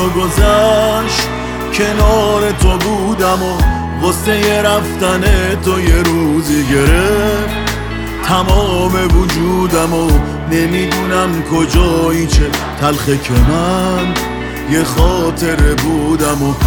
تو گذشت کنار تو بودم و غصه رفتن تو یه روزی گرفت تمام وجودم و نمیدونم کجایی چه تلخه که من یه خاطره بودم و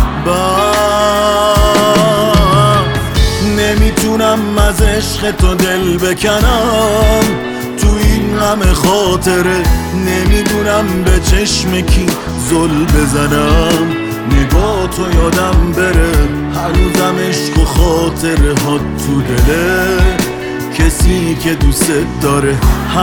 بعد نمیتونم از عشق تو دل بکنم تو این غم خاطره نمیدونم به چشم کی زل بزنم نگاه تو یادم بره هر روزم عشق و خاطره ها تو دله کسی که دوست داره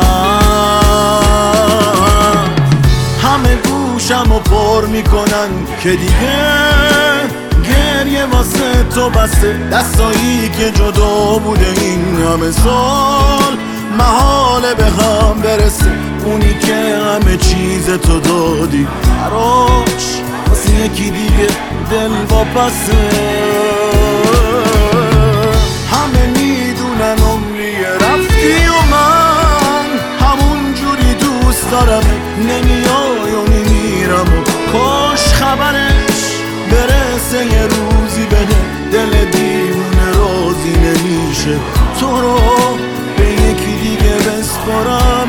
همه گوشم رو پر میکنن که دیگه گریه واسه تو بسته دستایی که جدا بوده این همه سال محاله به هم برسه اونی که همه چیز تو دادی براش واسه یکی دیگه دل واپسه همه میدونن عمری رفتی و من همون جوری دوست دارم نمیای و میمیرم و کاش خبرش برسه یه روزی بده دل دیوونه راضی نمیشه تو رو به یکی دیگه بسپارم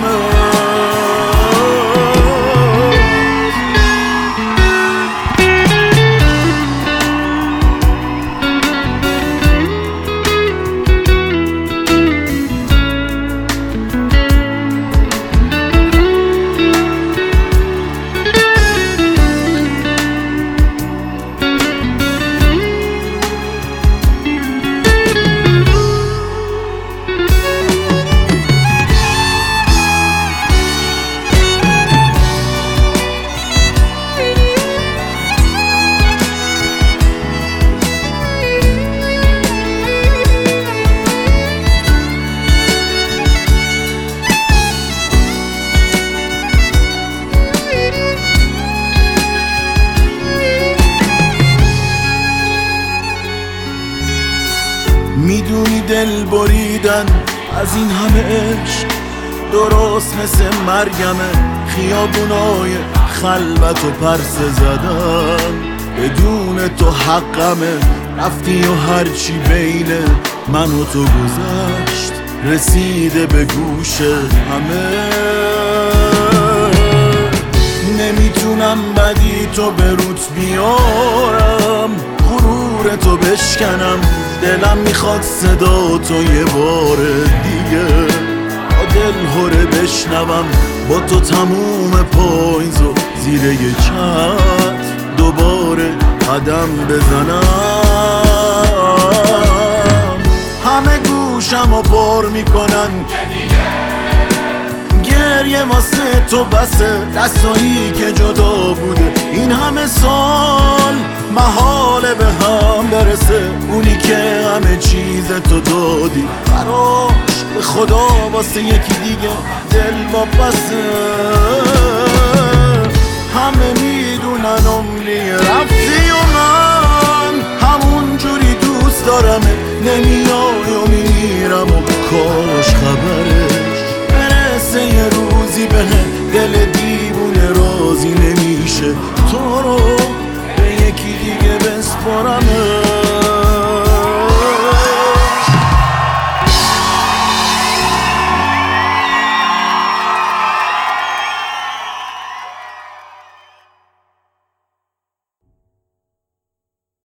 میدونی دل بریدن از این همه عشق درست مثل مرگمه خیابونای خلوت و پرسه زدن بدون تو حقمه رفتی و هرچی بین من و تو گذشت رسیده به گوش همه نمیتونم بدی تو به روت بیارم غرور تو بشکنم دلم میخواد صدا تو یه بار دیگه با دل هره بشنوم با تو تموم پاییز و زیر یه چتر دوباره قدم بزنم همه گوشم رو پر میکنن گریه واسه تو بسه دستایی که جدا بوده این همه سال محاله به هم برسه اونی که همه چیز تو دادی براش به خدا واسه یکی دیگه دل واپسه همه میدونن عمری رفتی و من همون جوری دوست دارم نمیای و میمیرم و کاش خبرش برسه یه روزی به دل دیوونه راضی نمیشه تو رو به یکی دیگه بسپارم